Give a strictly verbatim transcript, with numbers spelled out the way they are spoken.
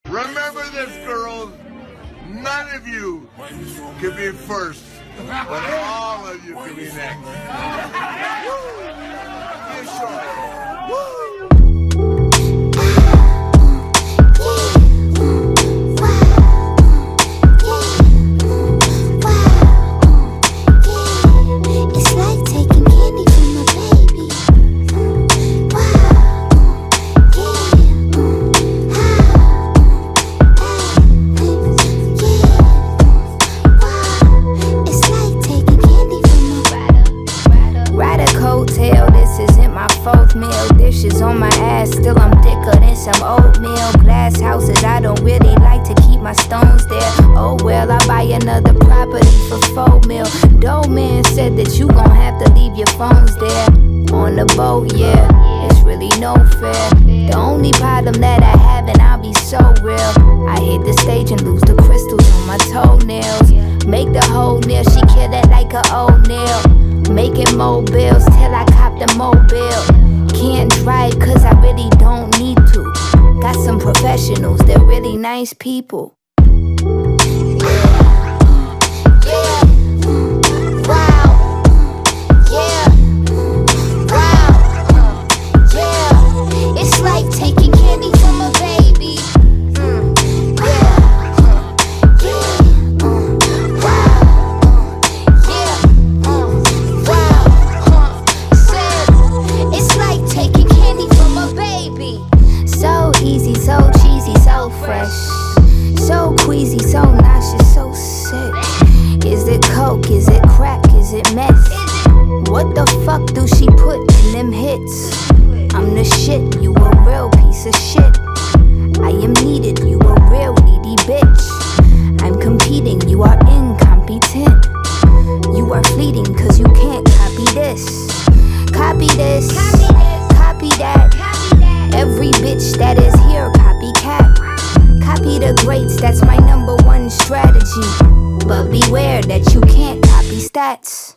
Remember this, girls. None of you can be first, but all of you can be next. Woo! Be sure. Woo! Dishes on my ass, still I'm thicker than some oatmeal. Glass houses, I don't really like to keep my stones there. Oh well, I buy another property for four mil. Doe man said that you gon' have to leave your phones there. On the boat, yeah, it's really no fair. The only problem that I have, and I'll be so real, I hit the stage and lose the crystals on my toenails. Make the whole nail, she kill it like a old nail. Making mobiles till I cop the mobile. Can't drive cause I really don't need to. Got some professionals, they're really nice people. So cheesy, so fresh, so queasy, so nauseous, so sick. Is it coke, is it crack, is it meth? What the fuck do she put in them hits? I'm the shit, you a real piece of shit. I am needed, you a real needy bitch. I'm competing, you are incompetent. You are fleeting cause you can't copy this. Copy this, copy that. Every bitch that is here, copycat. Copy the greats, that's my number one strategy. But beware that you can't copy stats.